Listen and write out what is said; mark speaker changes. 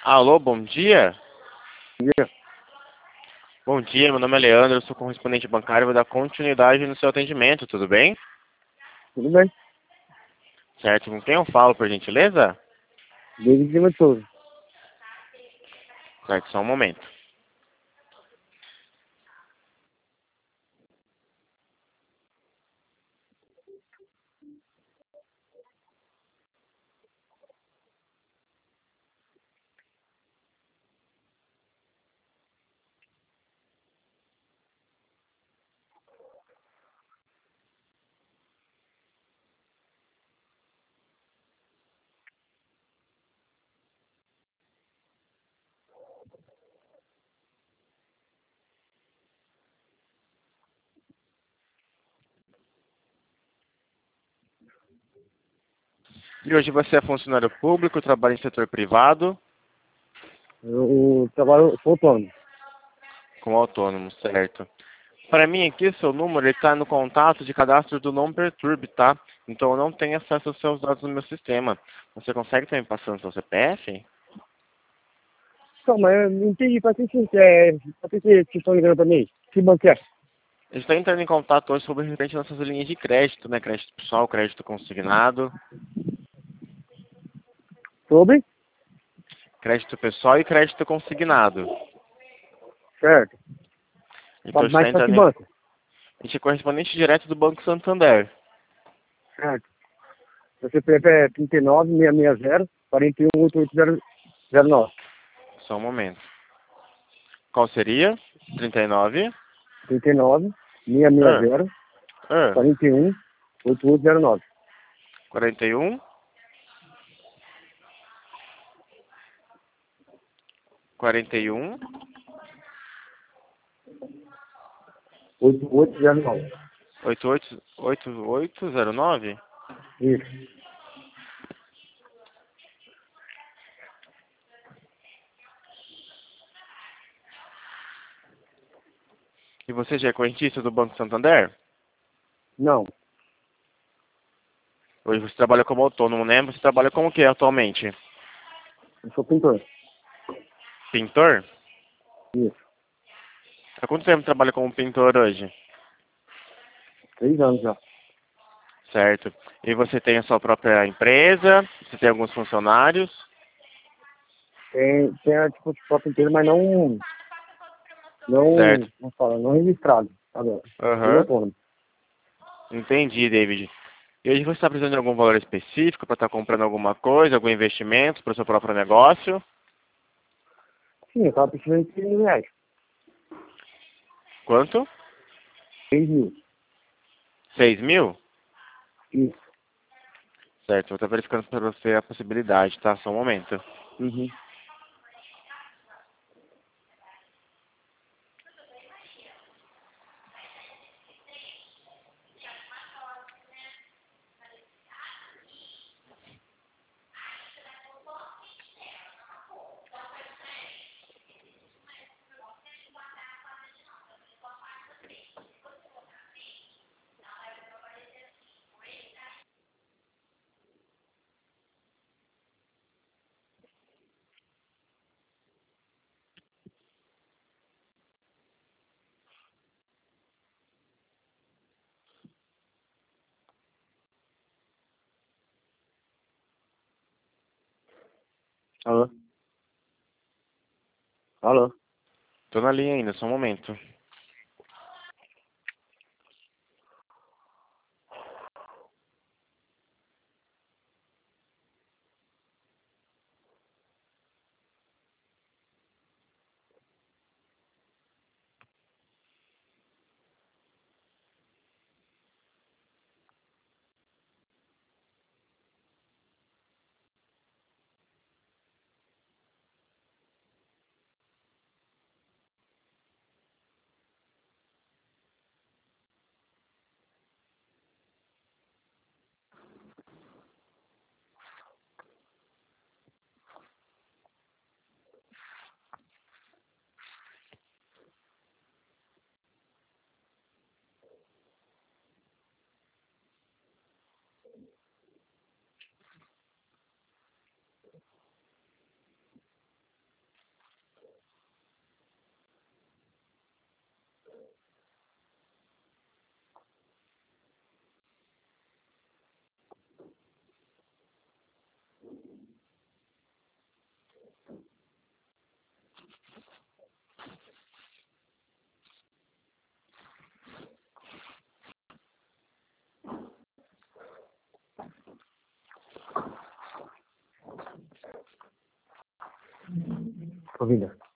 Speaker 1: Alô, bom dia.
Speaker 2: Dia.
Speaker 1: Bom dia, meu nome é Leandro, eu sou correspondente bancário e vou dar continuidade no seu atendimento, tudo bem?
Speaker 2: Tudo bem?
Speaker 1: Certo, com quem eu falo, por gentileza?
Speaker 2: David Lima de Souza.
Speaker 1: Certo, só um momento. E hoje você é funcionário público, trabalha em setor privado,
Speaker 2: Eu trabalho, sou autônomo.
Speaker 1: como autônomo, certo? Para mim aqui, seu número está no contato de cadastro do Não Perturbe, tá? Então eu não tenho acesso aos seus dados no meu sistema. Você consegue estar me passando seu CPF?
Speaker 2: Então, mas eu não entendi pra que vocês estão ligando pra mim? Que banco é?
Speaker 1: Eu estou entrando em contato hoje sobre referente às nossas linhas de crédito, né? Crédito pessoal, crédito consignado.
Speaker 2: Sobre?
Speaker 1: Crédito pessoal e crédito consignado.
Speaker 2: Certo.
Speaker 1: Então está
Speaker 2: Mas pra que
Speaker 1: entrando em...
Speaker 2: banco?
Speaker 1: A gente é correspondente direto do Banco Santander.
Speaker 2: Certo. Meu CPF é 39 660 41 8809.
Speaker 1: Só um momento. Qual seria? 39?
Speaker 2: 39
Speaker 1: Ah,
Speaker 2: 660
Speaker 1: ah,
Speaker 2: 41 8809.
Speaker 1: 41? 41?
Speaker 2: 8809.
Speaker 1: 8809?
Speaker 2: Isso.
Speaker 1: E você já é correntista do Banco Santander?
Speaker 2: Não.
Speaker 1: Hoje você trabalha como autônomo, né? Você trabalha como o que atualmente?
Speaker 2: Eu sou pintor.
Speaker 1: Pintor?
Speaker 2: Isso.
Speaker 1: Há quanto tempo trabalha como pintor hoje?
Speaker 2: 3 anos já.
Speaker 1: Certo. E você tem a sua própria empresa? Você tem alguns funcionários?
Speaker 2: Tem tipo, próprio inteiro, mas
Speaker 1: Certo.
Speaker 2: como fala, não registrado. Agora. Tudo
Speaker 1: Aham.
Speaker 2: autônomo.
Speaker 1: Entendi, David. E hoje você está precisando de algum valor específico para estar comprando alguma coisa, algum investimento para o seu próprio negócio?
Speaker 2: Sim, eu tava precisando de 3 mil reais.
Speaker 1: Quanto?
Speaker 2: 3 mil.
Speaker 1: 6.000?
Speaker 2: Isso.
Speaker 1: Certo, vou estar verificando para você a possibilidade, tá? Só um momento.
Speaker 2: Uhum. Alô? Alô?
Speaker 1: Tô na linha ainda, só um momento.
Speaker 2: Ouvindo.